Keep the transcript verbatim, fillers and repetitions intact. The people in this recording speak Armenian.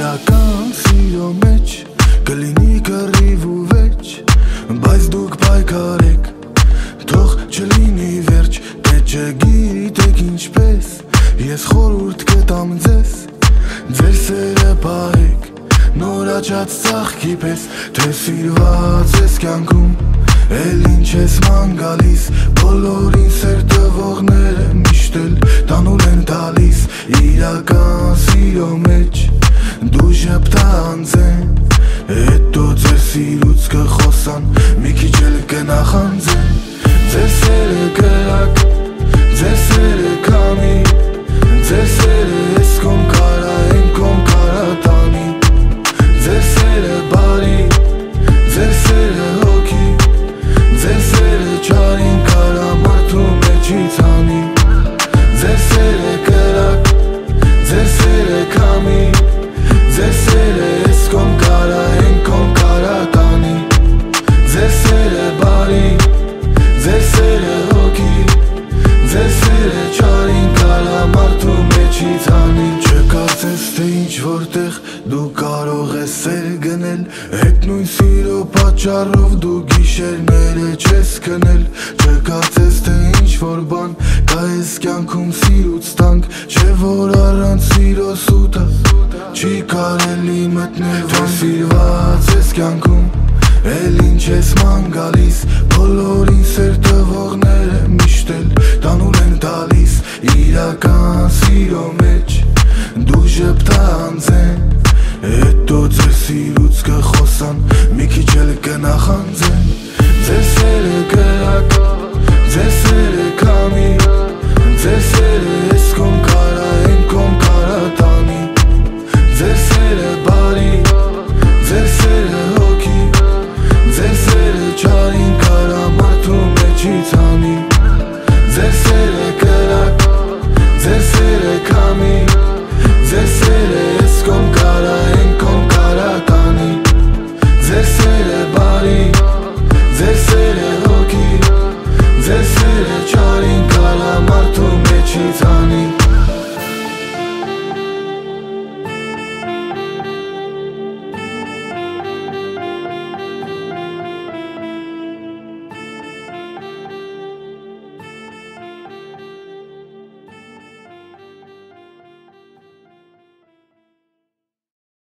Իրական սիրո մեջ կլինի կռիվ ու վերջ, բայց դուք պայքարեք, թող չլինի վերջ, թե չգիտեք ինչպես, ես խորհուրդ կտամ ձեզ, ձեր սերը պահեք, նոր աճած ծաղկի պես, թե սիրված ես կյանքում, էլ ինչ ես ման գալիս, բոլորին սեր տվողները միշտ էլ տանուլ են տալիս, իրական սիրո մեջ դու շպտանձեն, հետո ձեր սիրուց կխոսան, մի քիչ էլ կնախանձեն, ձեր սերը կրակ, ձեր սերը կամի, ձեր սերը ես կոմ կարա, են կոմ կարա տանի, ձեր սերը բարի, ձեր սերը հոգի, ձեր սերը չարին կարա մարդու մեջից անի, ձեր սերը կրակ, ձեր սերը կամի, ձեր սերը ես կոմ կարա, են կոմ կարա տանի, ձեր սերը բարի, ձեր սերը հոգի, ձեր սերը չարին կարա մարդու մեջից անի, չկարծես թե ինչ որտեղ դու կարող ես սեր գնել, հետ նույն սիրո պատճառով դու գիշերները չես քնել, չկարծես թե ինչ որ բան կա ես կյանքում սիրուց տանք, չէ որ առանց սիրո սուտը չի կարելի մտնել, թե սիրված ես կյանքում, էլ ինչ ես ման գալիս, բոլորին սեր տվողները միշտ էլ տանուլ են տալիս, իրական սիրո մեջ դու ժպտանձեն, հետո ձեր սիրուց կխոսան, մի քիչ էլ կնախանձեն, ձեր սերը կրակ, ձեր սերը կամի, ձեր սերը ես կոմ կարա, են կոմ կարա տանի, ձեր սերը բարի, ձեր սերը հոգի, ձեր սերը չարին կարա մարդու մեջից անի, ձեր սերը կրակ, ձեր սերը կամի, ձեր սերը